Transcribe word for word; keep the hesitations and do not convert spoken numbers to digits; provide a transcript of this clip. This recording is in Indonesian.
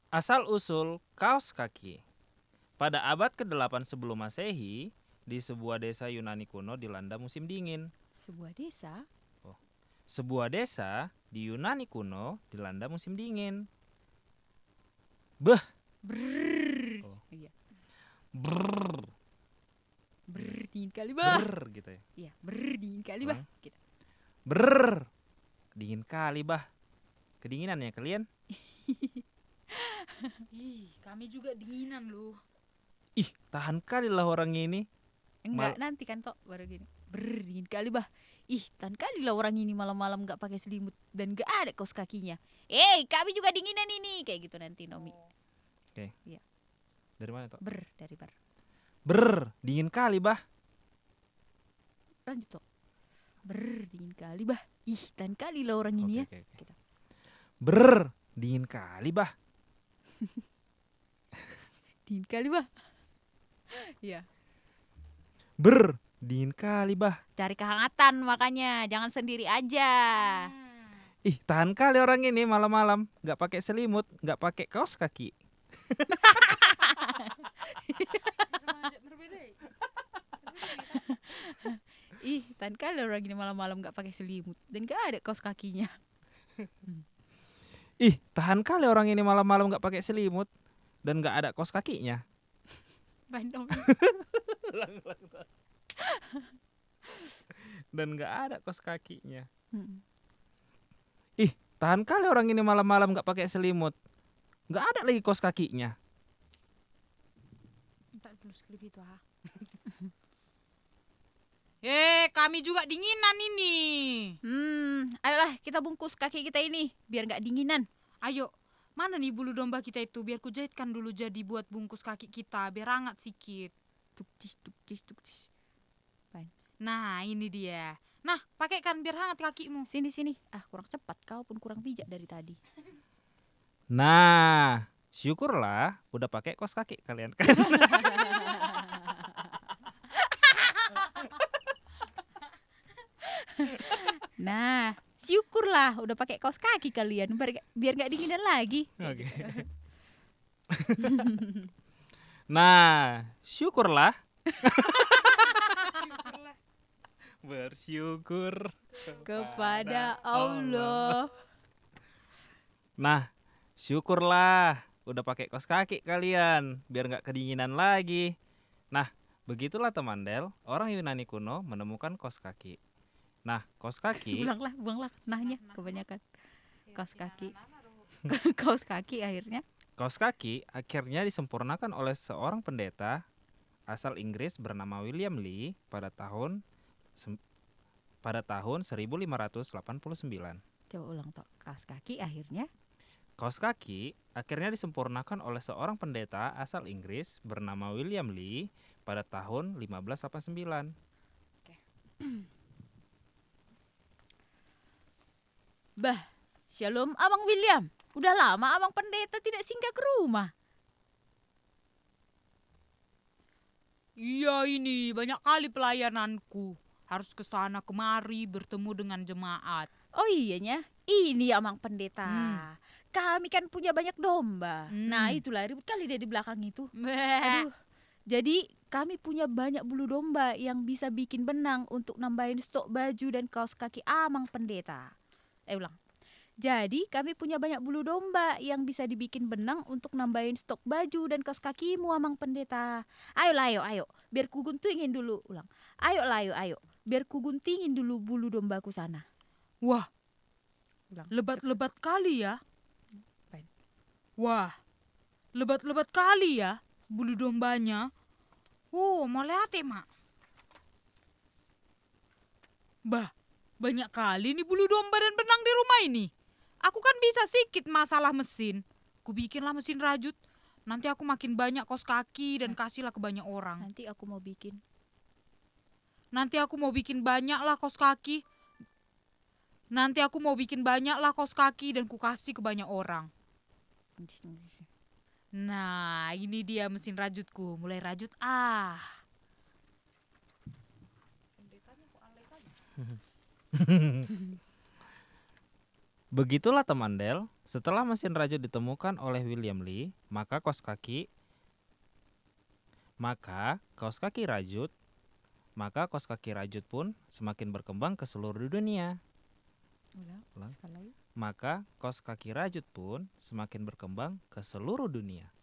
Asal-usul kaos kaki. Pada abad kedelapan sebelum Masehi, di sebuah desa Yunani kuno dilanda musim dingin. Sebuah desa? Sebuah desa di Yunani kuno dilanda musim dingin. Beh, Brrrr. Oh. Iya. brrr, Brrrr, dingin kali bah. brrr gitu ya. Iya, brrrr, dingin kali bah. Ulang. Gitu. Brrr, dingin kali bah. Kedinginan ya kalian? Ih, kami juga dinginan loh. Ih, tahan kali lah orang ini. Enggak, nanti kan tok baru gini. Brrrr, dingin kali bah. Ih, tan kali lah orang ini malam-malam nggak pakai selimut dan nggak ada kaos kakinya. Eh, kami juga dinginan ini, kayak gitu nanti Nomi. Oke. Iya. Dari mana tok? Ber dari bar. Brrr, dingin kali bah. Lanjut tok. Brrrr, dingin kali bah. Ih, tan kali lah orang ini Oke, ya. oke, oke. Gitu. Brrr, dingin kali bah. Dingin kali bah. Iya. Brrr, dingin kali bah. Cari kehangatan makanya, jangan sendiri aja. Ih, tahan kali orang ini malam-malam nggak pakai selimut, nggak pakai kaos kaki. Ih, tan kali orang ini malam-malam nggak pakai selimut dan nggak ada kaos kakinya. Ih, tahan kali orang ini malam-malam nggak pakai selimut dan nggak ada kaos kakinya. Bandung. Dan nggak ada kaos kakinya. Hmm. Ih, tahan kali orang ini malam-malam nggak pakai selimut, nggak ada lagi kaos kakinya. Entar dulu skrip itu ah. Eh, kami juga dinginan ini. Hmm, ayolah kita bungkus kaki kita ini biar nggak dinginan. Ayo, mana nih bulu domba kita itu? Biar ku jahitkan dulu jadi buat bungkus kaki kita, biar hangat sedikit. Tuktis, tuktis, tuktis. Nah, ini dia. Nah, pakai kan biar hangat kakimu. Sini sini. Ah, kurang cepat kau pun kurang bijak dari tadi. Nah, syukurlah udah pakai kaos kaki kalian kan. Nah, syukurlah udah pakai kaos kaki kalian biar biar nggak dinginan lagi. Oke. Nah, syukurlah. Bersyukur Kepada Allah. Nah, syukurlah udah pakai kaos kaki kalian biar nggak kedinginan lagi. Nah, begitulah teman Del, orang Yunani kuno menemukan kaos kaki. Nah, kaos kaki Bulanglah, buanglah nahnya kebanyakan. Kaos kaki. Kaos kaki akhirnya. kaos kaki akhirnya disempurnakan oleh seorang pendeta asal Inggris bernama William Lee pada tahun sem- pada tahun seribu lima ratus delapan puluh sembilan. Coba ulang tok. Kaos kaki akhirnya. Kaos kaki akhirnya disempurnakan oleh seorang pendeta asal Inggris bernama William Lee pada tahun lima belas delapan puluh sembilan. Bah, Shalom Abang William. Udah lama Abang Pendeta tidak singgah ke rumah. Iya ini, banyak kali pelayananku. Harus ke sana kemari bertemu dengan jemaat. Oh iyanya, ini Abang Pendeta. Hmm. Kami kan punya banyak domba. Hmm. Nah itulah ribut kali dia di belakang itu. Beh. Aduh, jadi kami punya banyak bulu domba yang bisa bikin benang untuk nambahin stok baju dan kaos kaki Amang Pendeta. Eh ulang. Jadi kami punya banyak bulu domba yang bisa dibikin benang untuk nambahin stok baju dan kaos kakimu Amang Pendeta. Ayolah ayo ayo, biar ku guntingin dulu. Ulang. Ayolah ayo ayo, biar ku guntingin dulu bulu dombaku sana. Wah, Ulang. lebat-lebat kali ya. Apain? Wah, lebat-lebat kali ya bulu dombanya. Oh, mau lihat ya, Mak? Bah, banyak kali nih bulu domba dan benang di rumah ini. Aku kan bisa sikit masalah mesin. Ku bikinlah mesin rajut. Nanti aku makin banyak kaos kaki dan kasihlah ke banyak orang. Nanti aku mau bikin. Nanti aku mau bikin banyak lah kaos kaki. Nanti aku mau bikin banyak lah kaos kaki dan ku kasih ke banyak orang. Nah, ini dia mesin rajutku. Mulai rajut ah. Begitulah teman Del, setelah mesin rajut ditemukan oleh William Lee, maka kaos kaki maka kaos kaki rajut, maka kaos kaki rajut pun semakin berkembang ke seluruh dunia. Ulang, Ulang. sekali lagi. Maka kaos kaki rajut pun semakin berkembang ke seluruh dunia.